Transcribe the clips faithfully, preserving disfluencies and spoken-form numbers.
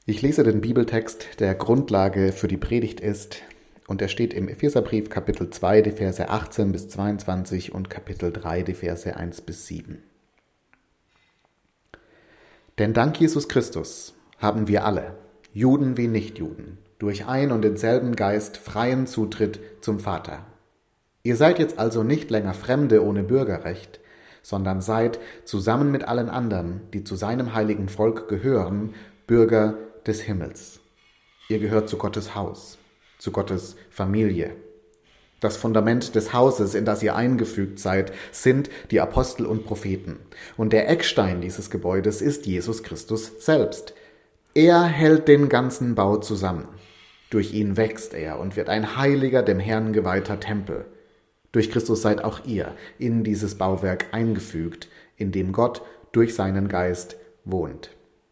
Ich lese den Bibeltext, der Grundlage für die Predigt ist, und er steht im Epheserbrief Kapitel zwei, die Verse achtzehn bis zweiundzwanzig und Kapitel drei, die Verse eins bis sieben. Denn dank Jesus Christus haben wir alle, Juden wie Nichtjuden, durch ein und denselben Geist freien Zutritt zum Vater. Ihr seid jetzt also nicht länger Fremde ohne Bürgerrecht, sondern seid, zusammen mit allen anderen, die zu seinem heiligen Volk gehören, Bürger des Himmels. Ihr gehört zu Gottes Haus, zu Gottes Familie. Das Fundament des Hauses, in das ihr eingefügt seid, sind die Apostel und Propheten. Und der Eckstein dieses Gebäudes ist Jesus Christus selbst. Er hält den ganzen Bau zusammen. Durch ihn wächst er und wird ein heiliger, dem Herrn geweihter Tempel. Durch Christus seid auch ihr in dieses Bauwerk eingefügt, in dem Gott durch seinen Geist wohnt.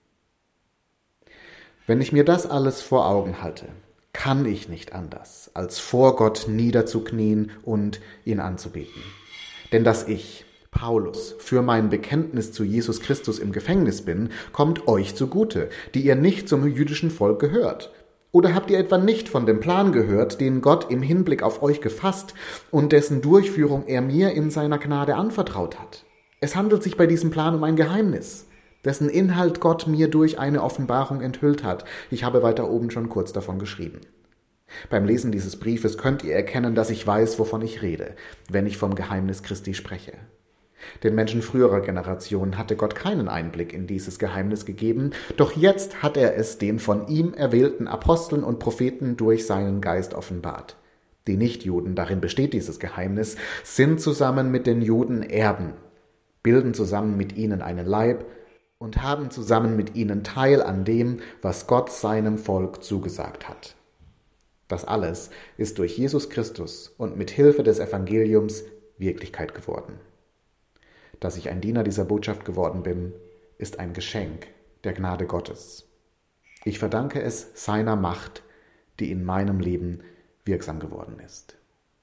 Wenn ich mir das alles vor Augen halte, kann ich nicht anders, als vor Gott niederzuknien und ihn anzubeten. Denn dass ich, Paulus, für mein Bekenntnis zu Jesus Christus im Gefängnis bin, kommt euch zugute, die ihr nicht zum jüdischen Volk gehört. Oder habt ihr etwa nicht von dem Plan gehört, den Gott im Hinblick auf euch gefasst und dessen Durchführung er mir in seiner Gnade anvertraut hat? Es handelt sich bei diesem Plan um ein Geheimnis, dessen Inhalt Gott mir durch eine Offenbarung enthüllt hat. Ich habe weiter oben schon kurz davon geschrieben. Beim Lesen dieses Briefes könnt ihr erkennen, dass ich weiß, wovon ich rede, wenn ich vom Geheimnis Christi spreche. Den Menschen früherer Generationen hatte Gott keinen Einblick in dieses Geheimnis gegeben, doch jetzt hat er es den von ihm erwählten Aposteln und Propheten durch seinen Geist offenbart. Die Nichtjuden, darin besteht dieses Geheimnis, sind zusammen mit den Juden Erben, bilden zusammen mit ihnen einen Leib und haben zusammen mit ihnen Teil an dem, was Gott seinem Volk zugesagt hat. Das alles ist durch Jesus Christus und mit Hilfe des Evangeliums Wirklichkeit geworden. Dass ich ein Diener dieser Botschaft geworden bin, ist ein Geschenk der Gnade Gottes. Ich verdanke es seiner Macht, die in meinem Leben wirksam geworden ist.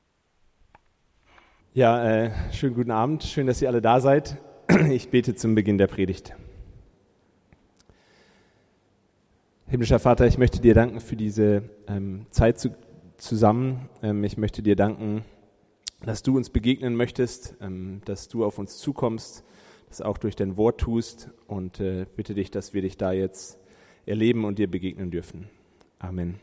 Ja, äh, schönen guten Abend, schön, dass ihr alle da seid. Ich bete zum Beginn der Predigt. Himmlischer Vater, ich möchte dir danken für diese ähm, Zeit zu, zusammen. Ähm, ich möchte dir danken, dass du uns begegnen möchtest, ähm, dass du auf uns zukommst, das auch durch dein Wort tust und äh, bitte dich, dass wir dich da jetzt erleben und dir begegnen dürfen. Amen.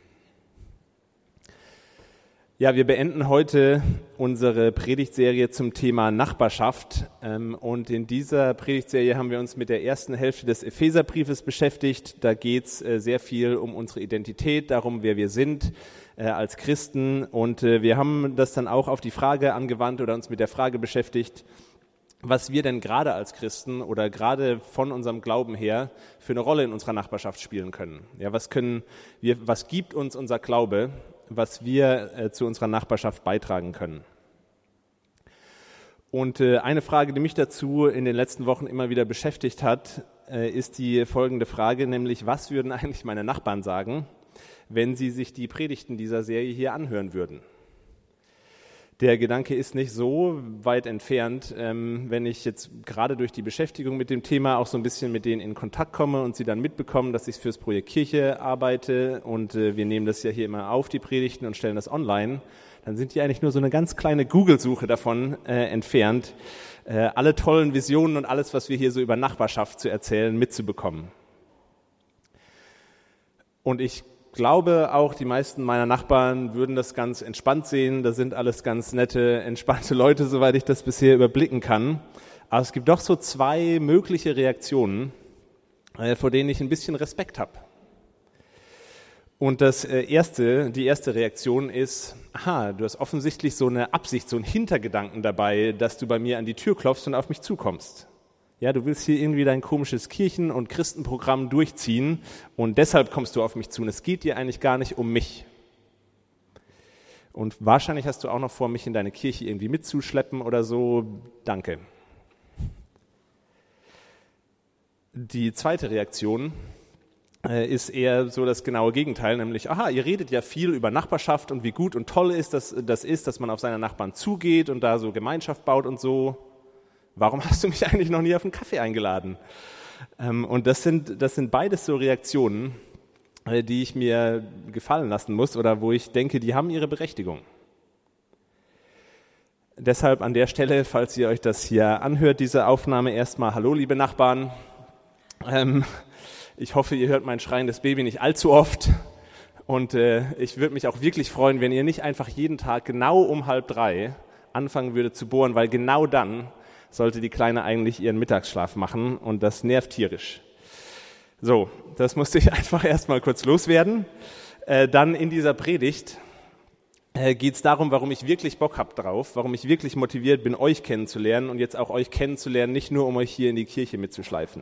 Ja, wir beenden heute unsere Predigtserie zum Thema Nachbarschaft ähm, und in dieser Predigtserie haben wir uns mit der ersten Hälfte des Epheserbriefes beschäftigt. Da geht es äh, sehr viel um unsere Identität, darum, wer wir sind äh, als Christen und äh, wir haben das dann auch auf die Frage angewandt oder uns mit der Frage beschäftigt, was wir denn gerade als Christen oder gerade von unserem Glauben her für eine Rolle in unserer Nachbarschaft spielen können. Ja, was können wir, was gibt uns unser Glaube, was wir äh, zu unserer Nachbarschaft beitragen können. Und äh, eine Frage, die mich dazu in den letzten Wochen immer wieder beschäftigt hat, äh, ist die folgende Frage, nämlich was würden eigentlich meine Nachbarn sagen, wenn sie sich die Predigten dieser Serie hier anhören würden? Der Gedanke ist nicht so weit entfernt, ähm, wenn ich jetzt gerade durch die Beschäftigung mit dem Thema auch so ein bisschen mit denen in Kontakt komme und sie dann mitbekommen, dass ich fürs Projekt Kirche arbeite und äh, wir nehmen das ja hier immer auf, die Predigten, und stellen das online, dann sind die eigentlich nur so eine ganz kleine Google-Suche davon äh, entfernt, äh, alle tollen Visionen und alles, was wir hier so über Nachbarschaft zu erzählen, mitzubekommen. Und ich Ich glaube, auch die meisten meiner Nachbarn würden das ganz entspannt sehen. Das sind alles ganz nette, entspannte Leute, soweit ich das bisher überblicken kann. Aber es gibt doch so zwei mögliche Reaktionen, vor denen ich ein bisschen Respekt habe. Und das erste, die erste Reaktion ist, aha, du hast offensichtlich so eine Absicht, so einen Hintergedanken dabei, dass du bei mir an die Tür klopfst und auf mich zukommst. Ja, du willst hier irgendwie dein komisches Kirchen- und Christenprogramm durchziehen und deshalb kommst du auf mich zu. Und es geht dir eigentlich gar nicht um mich. Und wahrscheinlich hast du auch noch vor, mich in deine Kirche irgendwie mitzuschleppen oder so. Danke. Die zweite Reaktion äh, ist eher so das genaue Gegenteil, nämlich, aha, ihr redet ja viel über Nachbarschaft und wie gut und toll ist das, das ist, dass man auf seine Nachbarn zugeht und da so Gemeinschaft baut und so. Warum hast du mich eigentlich noch nie auf einen Kaffee eingeladen? Ähm, und das sind, das sind beides so Reaktionen, die ich mir gefallen lassen muss oder wo ich denke, die haben ihre Berechtigung. Deshalb an der Stelle, falls ihr euch das hier anhört, diese Aufnahme, erstmal hallo liebe Nachbarn. Ähm, ich hoffe, ihr hört mein schreiendes Baby nicht allzu oft und äh, ich würde mich auch wirklich freuen, wenn ihr nicht einfach jeden Tag genau um halb drei anfangen würdet zu bohren, weil genau dann sollte die Kleine eigentlich ihren Mittagsschlaf machen und das nervt tierisch. So, das musste ich einfach erstmal kurz loswerden. Äh, dann in dieser Predigt äh, geht es darum, warum ich wirklich Bock habe drauf, warum ich wirklich motiviert bin, euch kennenzulernen und jetzt auch euch kennenzulernen, nicht nur um euch hier in die Kirche mitzuschleifen.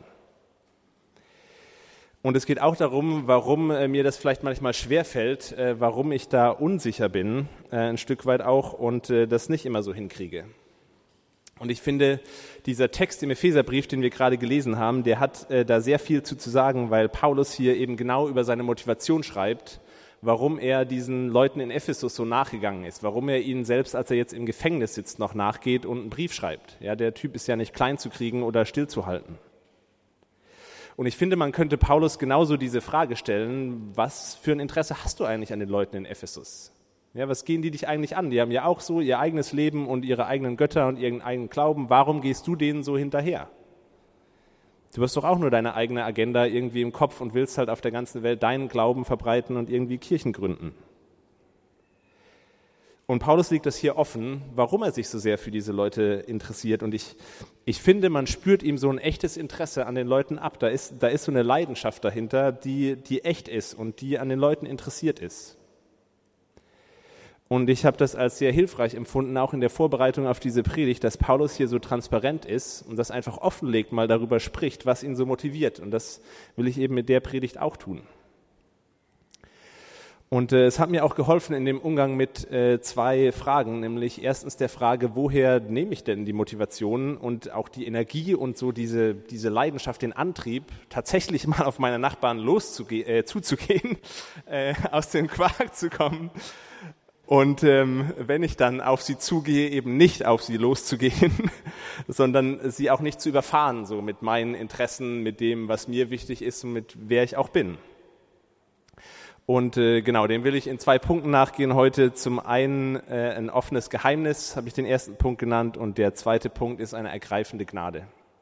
Und es geht auch darum, warum äh, mir das vielleicht manchmal schwerfällt, äh, warum ich da unsicher bin, äh, ein Stück weit auch, und äh, das nicht immer so hinkriege. Und ich finde, dieser Text im Epheserbrief, den wir gerade gelesen haben, der hat äh, da sehr viel zu, zu sagen, weil Paulus hier eben genau über seine Motivation schreibt, warum er diesen Leuten in Ephesus so nachgegangen ist, warum er ihnen selbst, als er jetzt im Gefängnis sitzt, noch nachgeht und einen Brief schreibt. Ja, der Typ ist ja nicht klein zu kriegen oder stillzuhalten. Und ich finde, man könnte Paulus genauso diese Frage stellen, was für ein Interesse hast du eigentlich an den Leuten in Ephesus? Ja, was gehen die dich eigentlich an? Die haben ja auch so ihr eigenes Leben und ihre eigenen Götter und ihren eigenen Glauben. Warum gehst du denen so hinterher? Du hast doch auch nur deine eigene Agenda irgendwie im Kopf und willst halt auf der ganzen Welt deinen Glauben verbreiten und irgendwie Kirchen gründen. Und Paulus legt das hier offen, warum er sich so sehr für diese Leute interessiert. Und ich, ich finde, man spürt ihm so ein echtes Interesse an den Leuten ab. Da ist, da ist so eine Leidenschaft dahinter, die, die echt ist und die an den Leuten interessiert ist. Und ich habe das als sehr hilfreich empfunden, auch in der Vorbereitung auf diese Predigt, dass Paulus hier so transparent ist und das einfach offenlegt, mal darüber spricht, was ihn so motiviert. Und das will ich eben mit der Predigt auch tun. Und äh, es hat mir auch geholfen in dem Umgang mit äh, zwei Fragen, nämlich erstens der Frage, woher nehme ich denn die Motivation und auch die Energie und so diese, diese Leidenschaft, den Antrieb, tatsächlich mal auf meine Nachbarn loszuge- äh, zuzugehen, äh, aus dem Quark zu kommen. Und ähm, wenn ich dann auf sie zugehe, eben nicht auf sie loszugehen, sondern sie auch nicht zu überfahren, so mit meinen Interessen, mit dem, was mir wichtig ist und mit wer ich auch bin. Und äh, genau, dem will ich in zwei Punkten nachgehen heute. Zum einen äh, ein offenes Geheimnis, habe ich den ersten Punkt genannt, und der zweite Punkt ist eine ergreifende Gnade.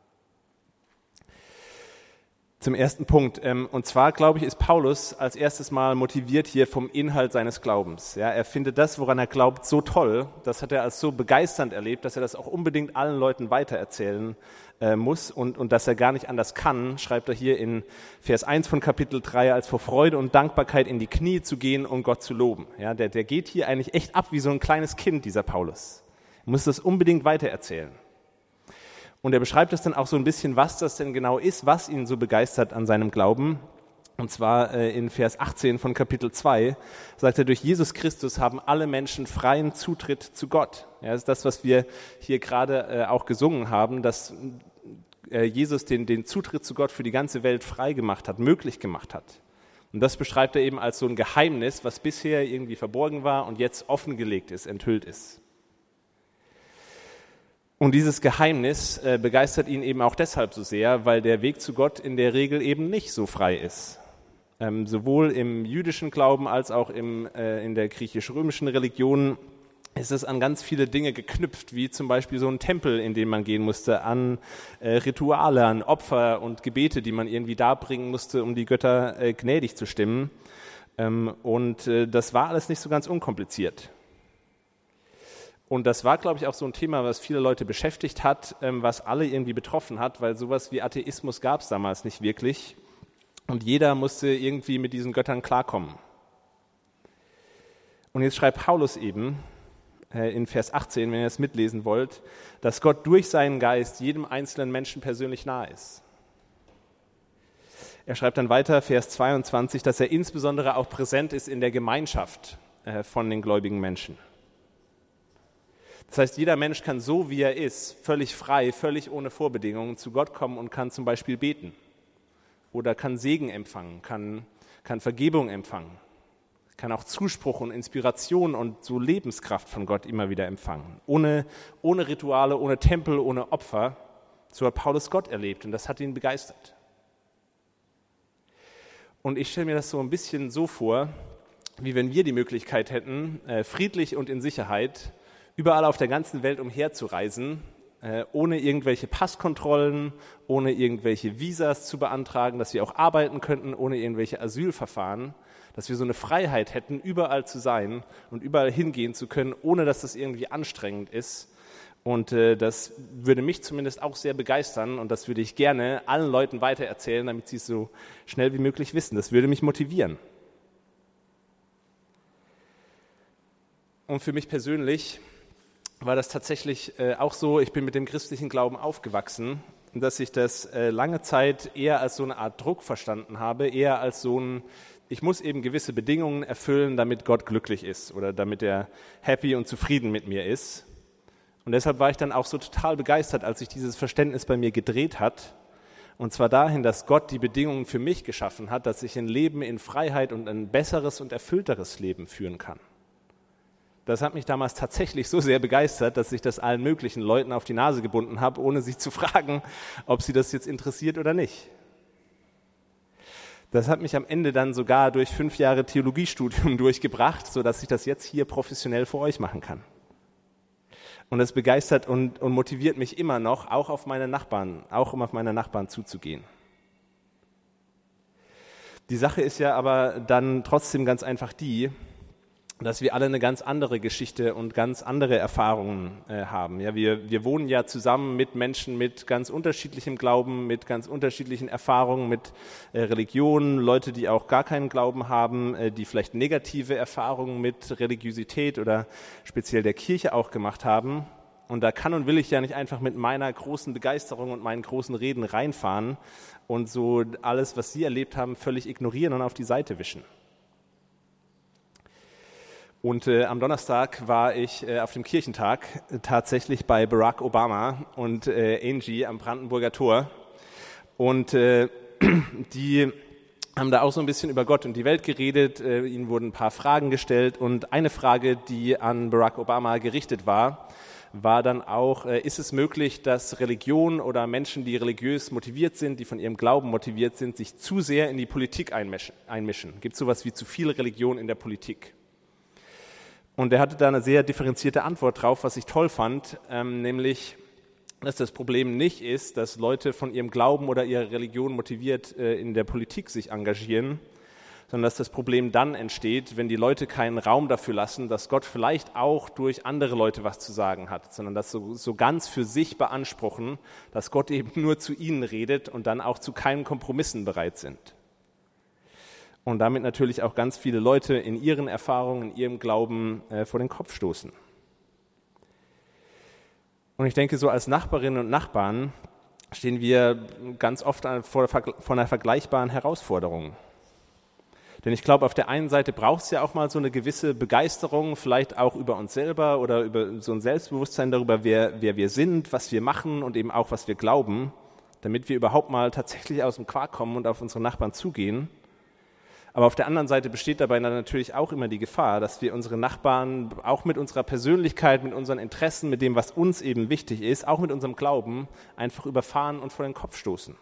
Zum ersten Punkt. Und zwar, glaube ich, ist Paulus als erstes Mal motiviert hier vom Inhalt seines Glaubens. Ja, er findet das, woran er glaubt, so toll. Das hat er als so begeisternd erlebt, dass er das auch unbedingt allen Leuten weitererzählen äh, muss und, und dass er gar nicht anders kann, schreibt er hier in Vers eins von Kapitel drei, als vor Freude und Dankbarkeit in die Knie zu gehen, um Gott zu loben. Ja, der, der geht hier eigentlich echt ab wie so ein kleines Kind, dieser Paulus. Er muss das unbedingt weitererzählen. Und er beschreibt es dann auch so ein bisschen, was das denn genau ist, was ihn so begeistert an seinem Glauben. Und zwar äh, in Vers achtzehn von Kapitel zwei sagt er, durch Jesus Christus haben alle Menschen freien Zutritt zu Gott. Ja, das ist das, was wir hier gerade äh, auch gesungen haben, dass äh, Jesus den, den Zutritt zu Gott für die ganze Welt frei gemacht hat, möglich gemacht hat. Und das beschreibt er eben als so ein Geheimnis, was bisher irgendwie verborgen war und jetzt offengelegt ist, enthüllt ist. Und dieses Geheimnis äh, begeistert ihn eben auch deshalb so sehr, weil der Weg zu Gott in der Regel eben nicht so frei ist. Ähm, sowohl im jüdischen Glauben als auch im, äh, in der griechisch-römischen Religion ist es an ganz viele Dinge geknüpft, wie zum Beispiel so ein Tempel, in den man gehen musste, an äh, Rituale, an Opfer und Gebete, die man irgendwie darbringen musste, um die Götter äh, gnädig zu stimmen. Ähm, und äh, das war alles nicht so ganz unkompliziert. Und das war, glaube ich, auch so ein Thema, was viele Leute beschäftigt hat, was alle irgendwie betroffen hat, weil sowas wie Atheismus gab es damals nicht wirklich. Und jeder musste irgendwie mit diesen Göttern klarkommen. Und jetzt schreibt Paulus eben in Vers achtzehn, wenn ihr es mitlesen wollt, dass Gott durch seinen Geist jedem einzelnen Menschen persönlich nahe ist. Er schreibt dann weiter, Vers zweiundzwanzig, dass er insbesondere auch präsent ist in der Gemeinschaft von den gläubigen Menschen. Das heißt, jeder Mensch kann so, wie er ist, völlig frei, völlig ohne Vorbedingungen zu Gott kommen und kann zum Beispiel beten oder kann Segen empfangen, kann, kann Vergebung empfangen, kann auch Zuspruch und Inspiration und so Lebenskraft von Gott immer wieder empfangen. Ohne, ohne Rituale, ohne Tempel, ohne Opfer. So hat Paulus Gott erlebt und das hat ihn begeistert. Und ich stelle mir das so ein bisschen so vor, wie wenn wir die Möglichkeit hätten, äh, friedlich und in Sicherheit überall auf der ganzen Welt umherzureisen, äh, ohne irgendwelche Passkontrollen, ohne irgendwelche Visas zu beantragen, dass wir auch arbeiten könnten, ohne irgendwelche Asylverfahren, dass wir so eine Freiheit hätten, überall zu sein und überall hingehen zu können, ohne dass das irgendwie anstrengend ist. Und äh, das würde mich zumindest auch sehr begeistern und das würde ich gerne allen Leuten weitererzählen, damit sie es so schnell wie möglich wissen. Das würde mich motivieren. Und für mich persönlich war das tatsächlich äh, auch so, ich bin mit dem christlichen Glauben aufgewachsen, dass ich das äh, lange Zeit eher als so eine Art Druck verstanden habe, eher als so ein, ich muss eben gewisse Bedingungen erfüllen, damit Gott glücklich ist oder damit er happy und zufrieden mit mir ist. Und deshalb war ich dann auch so total begeistert, als sich dieses Verständnis bei mir gedreht hat. Und zwar dahin, dass Gott die Bedingungen für mich geschaffen hat, dass ich ein Leben in Freiheit und ein besseres und erfüllteres Leben führen kann. Das hat mich damals tatsächlich so sehr begeistert, dass ich das allen möglichen Leuten auf die Nase gebunden habe, ohne sie zu fragen, ob sie das jetzt interessiert oder nicht. Das hat mich am Ende dann sogar durch fünf Jahre Theologiestudium durchgebracht, sodass ich das jetzt hier professionell für euch machen kann. Und das begeistert und, und motiviert mich immer noch, auch auf meine Nachbarn, auch um auf meine Nachbarn zuzugehen. Die Sache ist ja aber dann trotzdem ganz einfach die, dass wir alle eine ganz andere Geschichte und ganz andere Erfahrungen äh, haben. Ja, wir, wir wohnen ja zusammen mit Menschen mit ganz unterschiedlichem Glauben, mit ganz unterschiedlichen Erfahrungen, mit äh, Religionen, Leute, die auch gar keinen Glauben haben, äh, die vielleicht negative Erfahrungen mit Religiosität oder speziell der Kirche auch gemacht haben. Und da kann und will ich ja nicht einfach mit meiner großen Begeisterung und meinen großen Reden reinfahren und so alles, was sie erlebt haben, völlig ignorieren und auf die Seite wischen. Und äh, am Donnerstag war ich äh, auf dem Kirchentag äh, tatsächlich bei Barack Obama und äh, Angie am Brandenburger Tor. Und äh, die haben da auch so ein bisschen über Gott und die Welt geredet. Äh, ihnen wurden ein paar Fragen gestellt. Und eine Frage, die an Barack Obama gerichtet war, war dann auch, äh, ist es möglich, dass Religion oder Menschen, die religiös motiviert sind, die von ihrem Glauben motiviert sind, sich zu sehr in die Politik einmischen? einmischen? Gibt es sowas wie zu viel Religion in der Politik? Und er hatte da eine sehr differenzierte Antwort drauf, was ich toll fand, ähm, nämlich, dass das Problem nicht ist, dass Leute von ihrem Glauben oder ihrer Religion motiviert äh, in der Politik sich engagieren, sondern dass das Problem dann entsteht, wenn die Leute keinen Raum dafür lassen, dass Gott vielleicht auch durch andere Leute was zu sagen hat, sondern das so, so ganz für sich beanspruchen, dass Gott eben nur zu ihnen redet und dann auch zu keinen Kompromissen bereit sind. Und damit natürlich auch ganz viele Leute in ihren Erfahrungen, in ihrem Glauben äh, vor den Kopf stoßen. Und ich denke, so als Nachbarinnen und Nachbarn stehen wir ganz oft vor, vor einer vergleichbaren Herausforderung. Denn ich glaube, auf der einen Seite braucht es ja auch mal so eine gewisse Begeisterung, vielleicht auch über uns selber oder über so ein Selbstbewusstsein darüber, wer, wer wir sind, was wir machen und eben auch, was wir glauben, damit wir überhaupt mal tatsächlich aus dem Quark kommen und auf unsere Nachbarn zugehen. Aber auf der anderen Seite besteht dabei natürlich auch immer die Gefahr, dass wir unsere Nachbarn auch mit unserer Persönlichkeit, mit unseren Interessen, mit dem, was uns eben wichtig ist, auch mit unserem Glauben, einfach überfahren und vor den Kopf stoßen.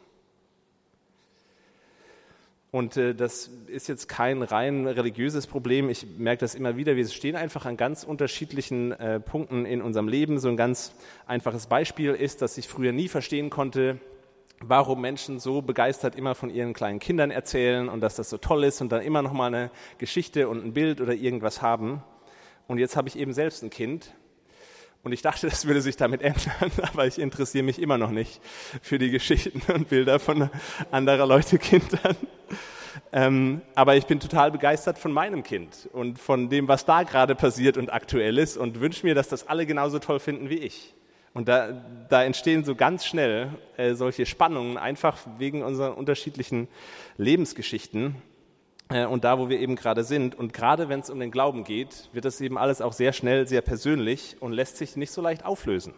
Und äh, das ist jetzt kein rein religiöses Problem. Ich merke das immer wieder. Wir stehen einfach an ganz unterschiedlichen äh, Punkten in unserem Leben. So ein ganz einfaches Beispiel ist, dass ich früher nie verstehen konnte, warum Menschen so begeistert immer von ihren kleinen Kindern erzählen und dass das so toll ist und dann immer noch mal eine Geschichte und ein Bild oder irgendwas haben. Und jetzt habe ich eben selbst ein Kind und ich dachte, das würde sich damit ändern, aber ich interessiere mich immer noch nicht für die Geschichten und Bilder von anderer Leute Kindern. Ähm, aber ich bin total begeistert von meinem Kind und von dem, was da gerade passiert und aktuell ist und wünsche mir, dass das alle genauso toll finden wie ich. Und da, da entstehen so ganz schnell äh, solche Spannungen, einfach wegen unserer unterschiedlichen Lebensgeschichten äh, und da, wo wir eben gerade sind. Und gerade wenn es um den Glauben geht, wird das eben alles auch sehr schnell, sehr persönlich und lässt sich nicht so leicht auflösen.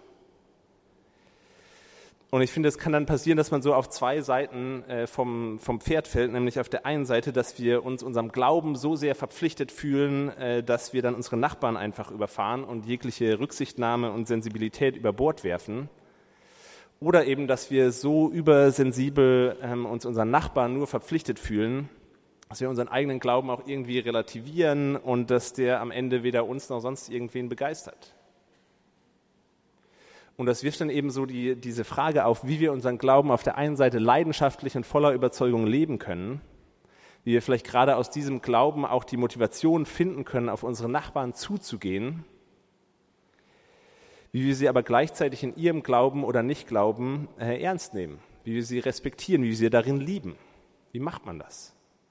Und ich finde, es kann dann passieren, dass man so auf zwei Seiten äh, vom, vom Pferd fällt, nämlich auf der einen Seite, dass wir uns unserem Glauben so sehr verpflichtet fühlen, äh, dass wir dann unsere Nachbarn einfach überfahren und jegliche Rücksichtnahme und Sensibilität über Bord werfen. Oder eben, dass wir so übersensibel ähm, uns unseren Nachbarn nur verpflichtet fühlen, dass wir unseren eigenen Glauben auch irgendwie relativieren und dass der am Ende weder uns noch sonst irgendwen begeistert. Und das wirft dann eben so die, diese Frage auf, wie wir unseren Glauben auf der einen Seite leidenschaftlich und voller Überzeugung leben können, wie wir vielleicht gerade aus diesem Glauben auch die Motivation finden können, auf unsere Nachbarn zuzugehen, wie wir sie aber gleichzeitig in ihrem Glauben oder Nicht-Glauben äh, ernst nehmen, wie wir sie respektieren, wie wir sie darin lieben. Wie macht man das?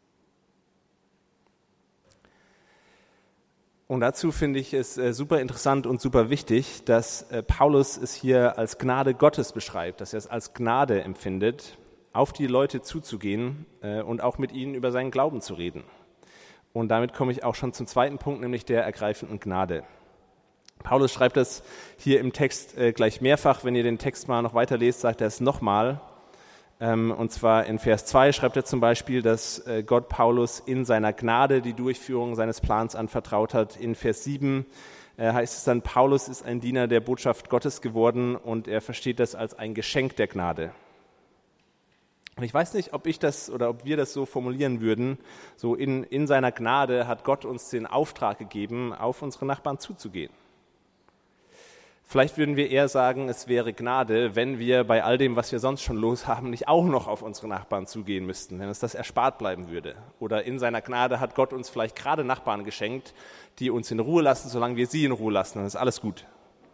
Und dazu finde ich es äh, super interessant und super wichtig, dass äh, Paulus es hier als Gnade Gottes beschreibt, dass er es als Gnade empfindet, auf die Leute zuzugehen äh, und auch mit ihnen über seinen Glauben zu reden. Und damit komme ich auch schon zum zweiten Punkt, nämlich der ergreifenden Gnade. Paulus schreibt das hier im Text äh, gleich mehrfach. Wenn ihr den Text mal noch weiter lest, sagt er es nochmal. Und zwar in Vers zwei schreibt er zum Beispiel, dass Gott Paulus in seiner Gnade die Durchführung seines Plans anvertraut hat. In Vers sieben heißt es dann, Paulus ist ein Diener der Botschaft Gottes geworden und er versteht das als ein Geschenk der Gnade. Und ich weiß nicht, ob ich das oder ob wir das so formulieren würden, so in, in seiner Gnade hat Gott uns den Auftrag gegeben, auf unsere Nachbarn zuzugehen. Vielleicht würden wir eher sagen, es wäre Gnade, wenn wir bei all dem, was wir sonst schon los haben, nicht auch noch auf unsere Nachbarn zugehen müssten, wenn uns das erspart bleiben würde. Oder in seiner Gnade hat Gott uns vielleicht gerade Nachbarn geschenkt, die uns in Ruhe lassen, solange wir sie in Ruhe lassen. Dann ist alles gut.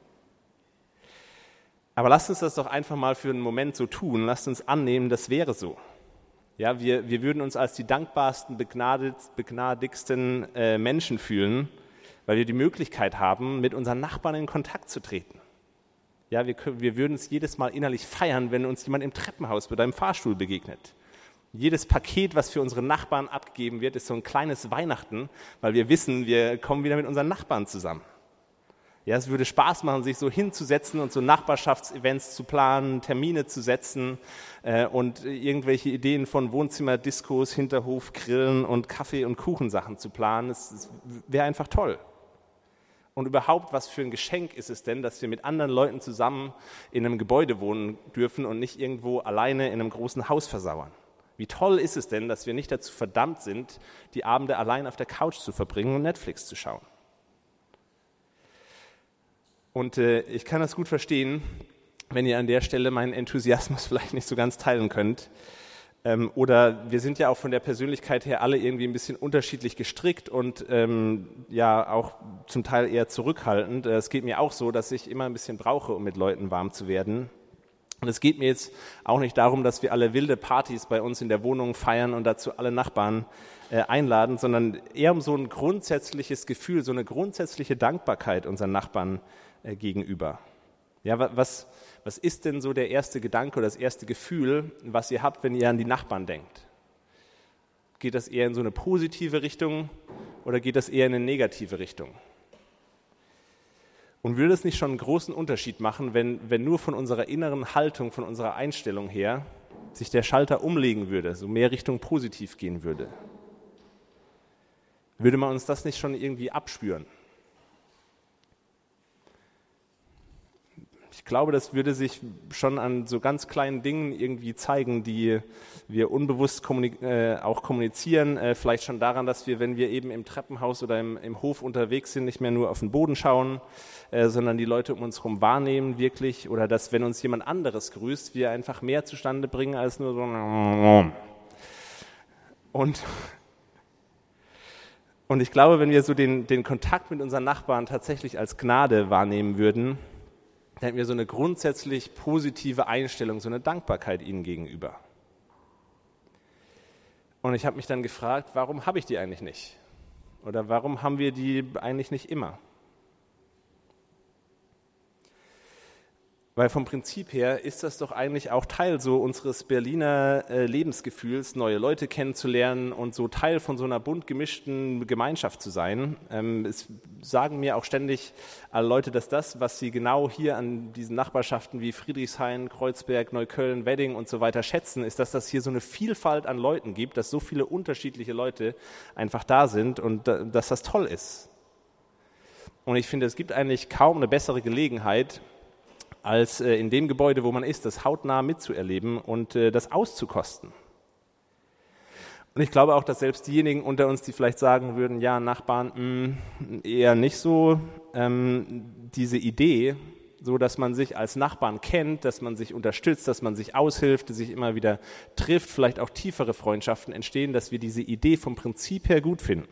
Aber lasst uns das doch einfach mal für einen Moment so tun. Lasst uns annehmen, das wäre so. Ja, wir, wir würden uns als die dankbarsten, begnadet, begnadigsten äh, Menschen fühlen, weil wir die Möglichkeit haben, mit unseren Nachbarn in Kontakt zu treten. Ja, wir, wir würden es jedes Mal innerlich feiern, wenn uns jemand im Treppenhaus mit einem Fahrstuhl begegnet. Jedes Paket, was für unsere Nachbarn abgegeben wird, ist so ein kleines Weihnachten, weil wir wissen, wir kommen wieder mit unseren Nachbarn zusammen. Ja, es würde Spaß machen, sich so hinzusetzen und so Nachbarschaftsevents zu planen, Termine zu setzen äh, und irgendwelche Ideen von Wohnzimmerdiskos, Hinterhofgrillen und Kaffee- und Kuchensachen zu planen. Es, es wäre einfach toll. Und überhaupt, was für ein Geschenk ist es denn, dass wir mit anderen Leuten zusammen in einem Gebäude wohnen dürfen und nicht irgendwo alleine in einem großen Haus versauern? Wie toll ist es denn, dass wir nicht dazu verdammt sind, die Abende allein auf der Couch zu verbringen und Netflix zu schauen? Und äh, ich kann das gut verstehen, wenn ihr an der Stelle meinen Enthusiasmus vielleicht nicht so ganz teilen könnt. Ähm, oder wir sind ja auch von der Persönlichkeit her alle irgendwie ein bisschen unterschiedlich gestrickt und ähm, ja auch zum Teil eher zurückhaltend. Es geht mir auch so, dass ich immer ein bisschen brauche, um mit Leuten warm zu werden. Und es geht mir jetzt auch nicht darum, dass wir alle wilde Partys bei uns in der Wohnung feiern und dazu alle Nachbarn äh, einladen, sondern eher um so ein grundsätzliches Gefühl, so eine grundsätzliche Dankbarkeit unseren Nachbarn äh, gegenüber. Ja, was, was ist denn so der erste Gedanke oder das erste Gefühl, was ihr habt, wenn ihr an die Nachbarn denkt? Geht das eher in so eine positive Richtung oder geht das eher in eine negative Richtung? Und würde es nicht schon einen großen Unterschied machen, wenn, wenn nur von unserer inneren Haltung, von unserer Einstellung her sich der Schalter umlegen würde, so mehr Richtung positiv gehen würde? Würde man uns das nicht schon irgendwie abspüren? Ich glaube, das würde sich schon an so ganz kleinen Dingen irgendwie zeigen, die wir unbewusst kommunik- äh, auch kommunizieren. Äh, vielleicht schon daran, dass wir, wenn wir eben im Treppenhaus oder im, im Hof unterwegs sind, nicht mehr nur auf den Boden schauen, äh, sondern die Leute um uns herum wahrnehmen wirklich. Oder dass, wenn uns jemand anderes grüßt, wir einfach mehr zustande bringen als nur so ein und Und ich glaube, wenn wir so den, den Kontakt mit unseren Nachbarn tatsächlich als Gnade wahrnehmen würden, dann hätten wir so eine grundsätzlich positive Einstellung, so eine Dankbarkeit ihnen gegenüber. Und ich habe mich dann gefragt, warum habe ich die eigentlich nicht? Oder warum haben wir die eigentlich nicht immer? Weil vom Prinzip her ist das doch eigentlich auch Teil so unseres Berliner äh, Lebensgefühls, neue Leute kennenzulernen und so Teil von so einer bunt gemischten Gemeinschaft zu sein. Ähm, es sagen mir auch ständig alle Leute, dass das, was sie genau hier an diesen Nachbarschaften wie Friedrichshain, Kreuzberg, Neukölln, Wedding und so weiter schätzen, ist, dass das hier so eine Vielfalt an Leuten gibt, dass so viele unterschiedliche Leute einfach da sind und da, dass das toll ist. Und ich finde, es gibt eigentlich kaum eine bessere Gelegenheit, als äh, in dem Gebäude, wo man ist, das hautnah mitzuerleben und äh, das auszukosten. Und Und ich glaube auch, dass selbst diejenigen unter uns, die vielleicht sagen würden, ja, Nachbarn, mh, eher nicht so, ähm, diese Idee, so dass man sich als Nachbarn kennt, dass man sich unterstützt, dass man sich aushilft, sich immer wieder trifft, vielleicht auch tiefere Freundschaften entstehen, dass wir diese Idee vom Prinzip her gut finden.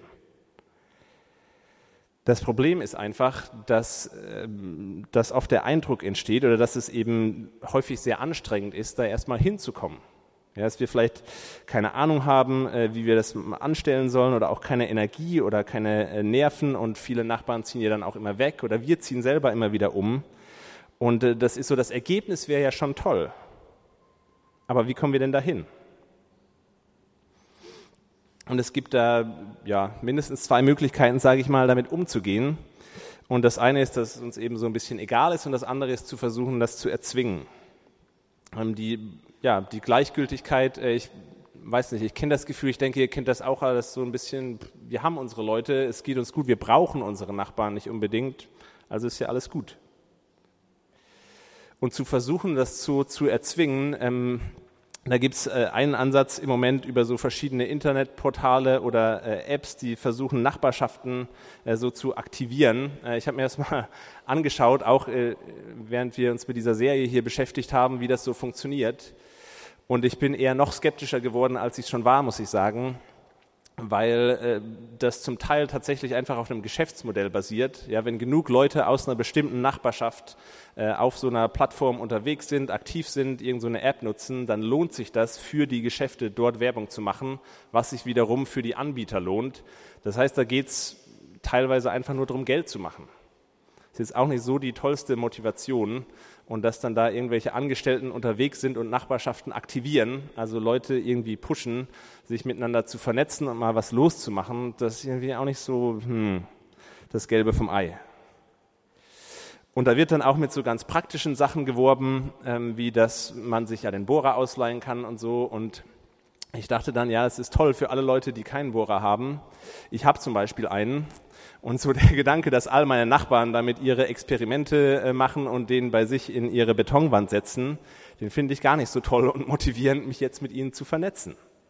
Das Problem ist einfach, dass, ähm, dass oft der Eindruck entsteht oder dass es eben häufig sehr anstrengend ist, da erstmal hinzukommen. Ja, dass wir vielleicht keine Ahnung haben, äh, wie wir das anstellen sollen oder auch keine Energie oder keine äh, Nerven und viele Nachbarn ziehen ja dann auch immer weg oder wir ziehen selber immer wieder um. Und äh, das ist so, das Ergebnis wäre ja schon toll. Aber wie kommen wir denn dahin? Und es gibt da ja mindestens zwei Möglichkeiten, sage ich mal, damit umzugehen. Und das eine ist, dass es uns eben so ein bisschen egal ist und das andere ist, zu versuchen, das zu erzwingen. Ähm, die, ja, die Gleichgültigkeit, äh, ich weiß nicht, ich kenne das Gefühl, ich denke, ihr kennt das auch alles so ein bisschen, wir haben unsere Leute, es geht uns gut, wir brauchen unsere Nachbarn nicht unbedingt, also ist ja alles gut. Und zu versuchen, das zu, zu erzwingen, ähm, da gibt es äh, einen Ansatz im Moment über so verschiedene Internetportale oder äh, Apps, die versuchen, Nachbarschaften äh, so zu aktivieren. Äh, ich habe mir das mal angeschaut, auch äh, während wir uns mit dieser Serie hier beschäftigt haben, wie das so funktioniert. Und ich bin eher noch skeptischer geworden, als ich schon war, muss ich sagen, weil äh, das zum Teil tatsächlich einfach auf einem Geschäftsmodell basiert. Ja, wenn genug Leute aus einer bestimmten Nachbarschaft äh, auf so einer Plattform unterwegs sind, aktiv sind, irgend so eine App nutzen, dann lohnt sich das für die Geschäfte, dort Werbung zu machen, was sich wiederum für die Anbieter lohnt. Das heißt, da geht es teilweise einfach nur darum, Geld zu machen. Das ist jetzt auch nicht so die tollste Motivation. Und dass dann da irgendwelche Angestellten unterwegs sind und Nachbarschaften aktivieren, also Leute irgendwie pushen, sich miteinander zu vernetzen und mal was loszumachen, das ist irgendwie auch nicht so hm, das Gelbe vom Ei. Und da wird dann auch mit so ganz praktischen Sachen geworben, ähm, wie dass man sich ja den Bohrer ausleihen kann und so. Und ich dachte dann, ja, es ist toll für alle Leute, die keinen Bohrer haben. Ich habe zum Beispiel einen. Und so der Gedanke, dass all meine Nachbarn damit ihre Experimente äh, machen und den bei sich in ihre Betonwand setzen, den finde ich gar nicht so toll und motivierend, mich jetzt mit ihnen zu vernetzen.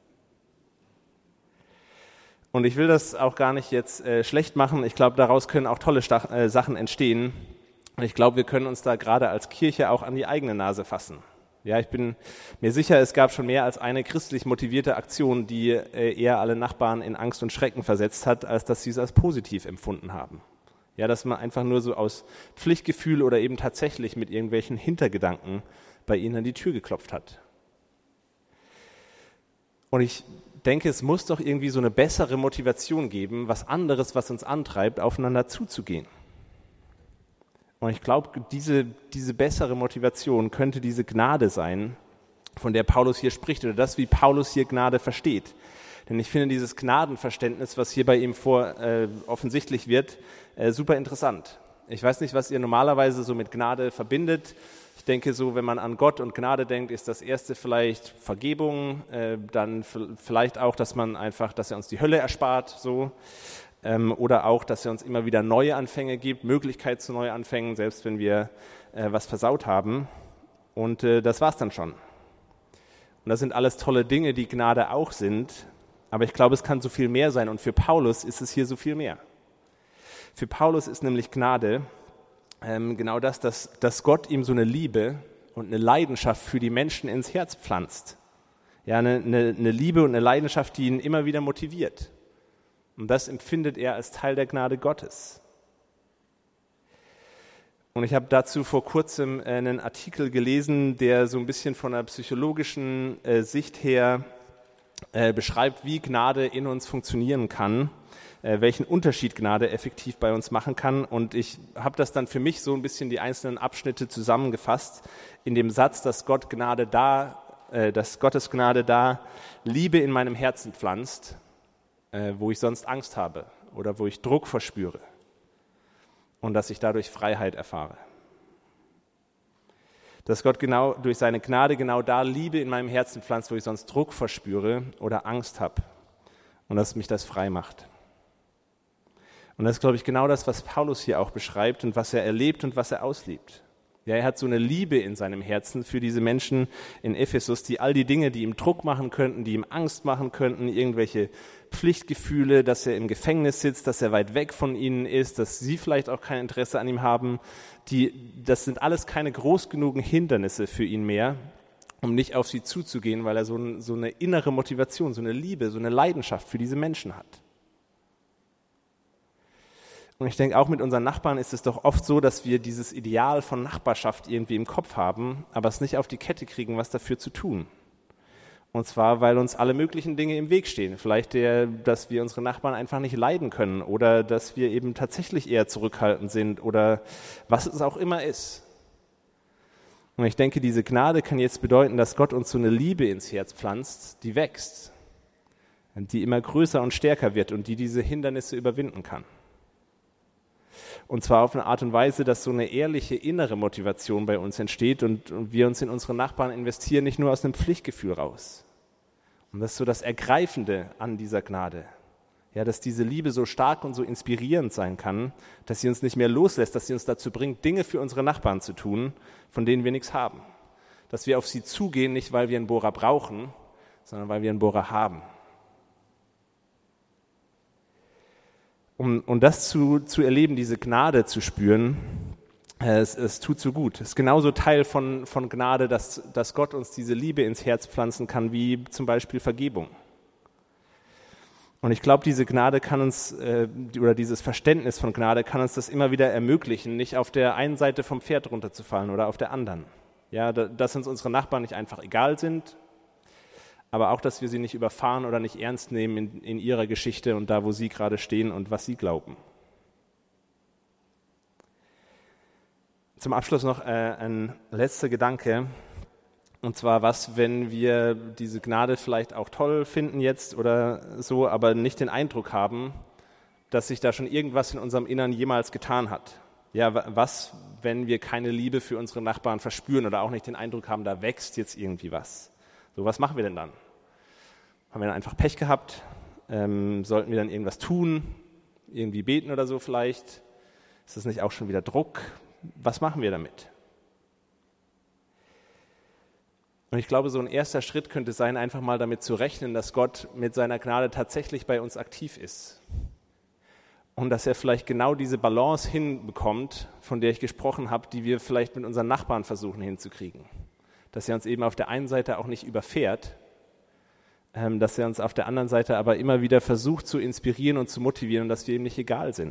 Und ich will das auch gar nicht jetzt äh, schlecht machen. Ich glaube, daraus können auch tolle Stach- äh, Sachen entstehen. Und ich glaube, wir können uns da gerade als Kirche auch an die eigene Nase fassen. Ja, ich bin mir sicher, es gab schon mehr als eine christlich motivierte Aktion, die eher alle Nachbarn in Angst und Schrecken versetzt hat, als dass sie es als positiv empfunden haben. Ja, dass man einfach nur so aus Pflichtgefühl oder eben tatsächlich mit irgendwelchen Hintergedanken bei ihnen an die Tür geklopft hat. Und ich denke, es muss doch irgendwie so eine bessere Motivation geben, was anderes, was uns antreibt, aufeinander zuzugehen. Und ich glaube, diese, diese bessere Motivation könnte diese Gnade sein, von der Paulus hier spricht, oder das, wie Paulus hier Gnade versteht. Denn ich finde dieses Gnadenverständnis, was hier bei ihm vor äh, offensichtlich wird, äh, super interessant. Ich weiß nicht, was ihr normalerweise so mit Gnade verbindet. Ich denke so, wenn man an Gott und Gnade denkt, ist das erste vielleicht Vergebung, äh, dann f- vielleicht auch, dass man einfach, dass er uns die Hölle erspart, so. Oder auch, dass er uns immer wieder neue Anfänge gibt, Möglichkeit zu Neuanfängen, selbst wenn wir äh, was versaut haben. Und äh, das war's dann schon. Und das sind alles tolle Dinge, die Gnade auch sind. Aber ich glaube, es kann so viel mehr sein. Und für Paulus ist es hier so viel mehr. Für Paulus ist nämlich Gnade ähm, genau das, dass, dass Gott ihm so eine Liebe und eine Leidenschaft für die Menschen ins Herz pflanzt. Ja, eine, eine, eine Liebe und eine Leidenschaft, die ihn immer wieder motiviert. Und das empfindet er als Teil der Gnade Gottes. Und ich habe dazu vor kurzem einen Artikel gelesen, der so ein bisschen von einer psychologischen äh, Sicht her äh, beschreibt, wie Gnade in uns funktionieren kann, äh, welchen Unterschied Gnade effektiv bei uns machen kann. Und ich habe das dann für mich so ein bisschen die einzelnen Abschnitte zusammengefasst in dem Satz, dass Gott Gnade da, äh, dass Gottes Gnade da Liebe in meinem Herzen pflanzt, wo ich sonst Angst habe oder wo ich Druck verspüre und dass ich dadurch Freiheit erfahre. Dass Gott genau durch seine Gnade genau da Liebe in meinem Herzen pflanzt, wo ich sonst Druck verspüre oder Angst habe und dass mich das frei macht. Und das ist, glaube ich, genau das, was Paulus hier auch beschreibt und was er erlebt und was er auslebt. Ja, er hat so eine Liebe in seinem Herzen für diese Menschen in Ephesus, die all die Dinge, die ihm Druck machen könnten, die ihm Angst machen könnten, irgendwelche Pflichtgefühle, dass er im Gefängnis sitzt, dass er weit weg von ihnen ist, dass sie vielleicht auch kein Interesse an ihm haben, die, das sind alles keine groß genugen Hindernisse für ihn mehr, um nicht auf sie zuzugehen, weil er so, ein, so eine innere Motivation, so eine Liebe, so eine Leidenschaft für diese Menschen hat. Und ich denke, auch mit unseren Nachbarn ist es doch oft so, dass wir dieses Ideal von Nachbarschaft irgendwie im Kopf haben, aber es nicht auf die Kette kriegen, was dafür zu tun. Und zwar, weil uns alle möglichen Dinge im Weg stehen. Vielleicht, der, dass wir unsere Nachbarn einfach nicht leiden können oder dass wir eben tatsächlich eher zurückhaltend sind oder was es auch immer ist. Und ich denke, diese Gnade kann jetzt bedeuten, dass Gott uns so eine Liebe ins Herz pflanzt, die wächst, die immer größer und stärker wird und die diese Hindernisse überwinden kann. Und zwar auf eine Art und Weise, dass so eine ehrliche innere Motivation bei uns entsteht und, und wir uns in unsere Nachbarn investieren, nicht nur aus einem Pflichtgefühl raus. Und das ist so das Ergreifende an dieser Gnade. Ja, dass diese Liebe so stark und so inspirierend sein kann, dass sie uns nicht mehr loslässt, dass sie uns dazu bringt, Dinge für unsere Nachbarn zu tun, von denen wir nichts haben. Dass wir auf sie zugehen, nicht weil wir einen Bohrer brauchen, sondern weil wir einen Bohrer haben. Um, um das zu, zu erleben, diese Gnade zu spüren, äh, es, es tut so gut. Es ist genauso Teil von, von Gnade, dass, dass Gott uns diese Liebe ins Herz pflanzen kann, wie zum Beispiel Vergebung. Und ich glaube, diese Gnade kann uns, äh, oder dieses Verständnis von Gnade kann uns das immer wieder ermöglichen, nicht auf der einen Seite vom Pferd runterzufallen oder auf der anderen. Ja, da, dass uns unsere Nachbarn nicht einfach egal sind, aber auch, dass wir sie nicht überfahren oder nicht ernst nehmen in, in ihrer Geschichte und da, wo sie gerade stehen und was sie glauben. Zum Abschluss noch äh, ein letzter Gedanke, und zwar was, wenn wir diese Gnade vielleicht auch toll finden jetzt oder so, aber nicht den Eindruck haben, dass sich da schon irgendwas in unserem Innern jemals getan hat. Ja, was, wenn wir keine Liebe für unsere Nachbarn verspüren oder auch nicht den Eindruck haben, da wächst jetzt irgendwie was. So, was machen wir denn dann? Haben wir dann einfach Pech gehabt? Ähm, sollten wir dann irgendwas tun? Irgendwie beten oder so vielleicht? Ist das nicht auch schon wieder Druck? Was machen wir damit? Und ich glaube, so ein erster Schritt könnte sein, einfach mal damit zu rechnen, dass Gott mit seiner Gnade tatsächlich bei uns aktiv ist. Und dass er vielleicht genau diese Balance hinbekommt, von der ich gesprochen habe, die wir vielleicht mit unseren Nachbarn versuchen hinzukriegen. Dass er uns eben auf der einen Seite auch nicht überfährt, ähm, dass er uns auf der anderen Seite aber immer wieder versucht zu inspirieren und zu motivieren und dass wir ihm nicht egal sind.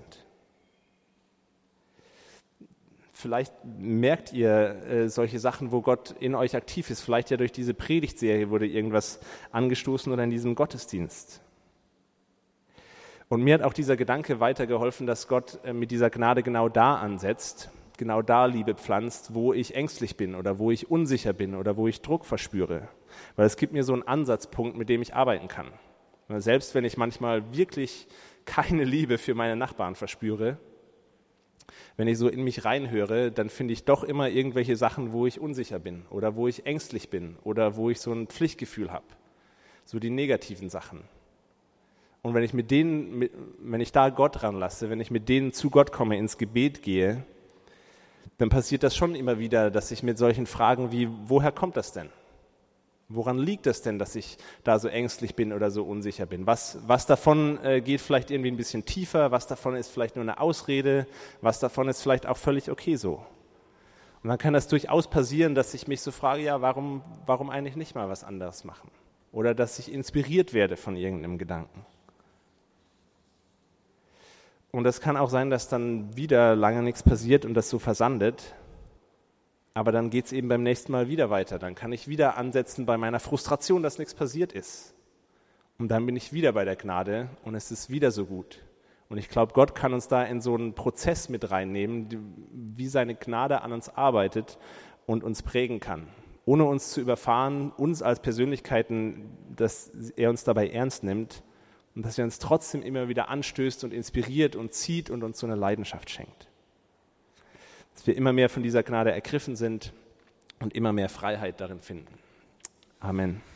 Vielleicht merkt ihr äh, solche Sachen, wo Gott in euch aktiv ist. Vielleicht ja durch diese Predigtserie wurde irgendwas angestoßen oder in diesem Gottesdienst. Und mir hat auch dieser Gedanke weitergeholfen, dass Gott äh, mit dieser Gnade genau da ansetzt, genau da Liebe pflanzt, wo ich ängstlich bin oder wo ich unsicher bin oder wo ich Druck verspüre. Weil es gibt mir so einen Ansatzpunkt, mit dem ich arbeiten kann. Selbst wenn ich manchmal wirklich keine Liebe für meine Nachbarn verspüre, wenn ich so in mich reinhöre, dann finde ich doch immer irgendwelche Sachen, wo ich unsicher bin oder wo ich ängstlich bin oder wo ich so ein Pflichtgefühl habe. So die negativen Sachen. Und wenn ich mit denen, wenn ich da Gott ranlasse, wenn ich mit denen zu Gott komme, ins Gebet gehe, dann passiert das schon immer wieder, dass ich mit solchen Fragen wie, woher kommt das denn? Woran liegt es denn, dass ich da so ängstlich bin oder so unsicher bin? Was, was davon äh, geht vielleicht irgendwie ein bisschen tiefer, was davon ist vielleicht nur eine Ausrede, was davon ist vielleicht auch völlig okay so. Und dann kann das durchaus passieren, dass ich mich so frage, ja, warum, warum eigentlich nicht mal was anderes machen? Oder dass ich inspiriert werde von irgendeinem Gedanken. Und das kann auch sein, dass dann wieder lange nichts passiert und das so versandet. Aber dann geht es eben beim nächsten Mal wieder weiter. Dann kann ich wieder ansetzen bei meiner Frustration, dass nichts passiert ist. Und dann bin ich wieder bei der Gnade und es ist wieder so gut. Und ich glaube, Gott kann uns da in so einen Prozess mit reinnehmen, wie seine Gnade an uns arbeitet und uns prägen kann. Ohne uns zu überfahren, uns als Persönlichkeiten, dass er uns dabei ernst nimmt und dass er uns trotzdem immer wieder anstößt und inspiriert und zieht und uns so eine Leidenschaft schenkt. Dass wir immer mehr von dieser Gnade ergriffen sind und immer mehr Freiheit darin finden. Amen.